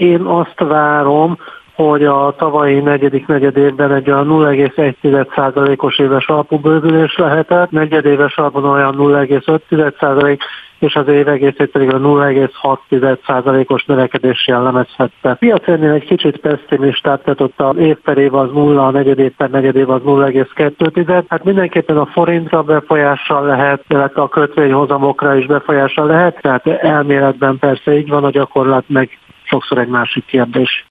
Én azt várom, hogy a tavalyi negyedik negyedévben egy olyan 0,1%-os éves alapú bővülés lehetett, negyedéves alapon olyan 0,5%, és az év egészét pedig a 0,6%-os növekedés jellemezhette. A piac ennél egy kicsit pessimistát, tehát ott az év per év az 0, a negyedév per negyedév az 0,2. Hát mindenképpen a forintra befolyással lehet, illetve a kötvényhozamokra is befolyással lehet, tehát elméletben persze így van, a gyakorlat meg sokszor egy másik kérdés.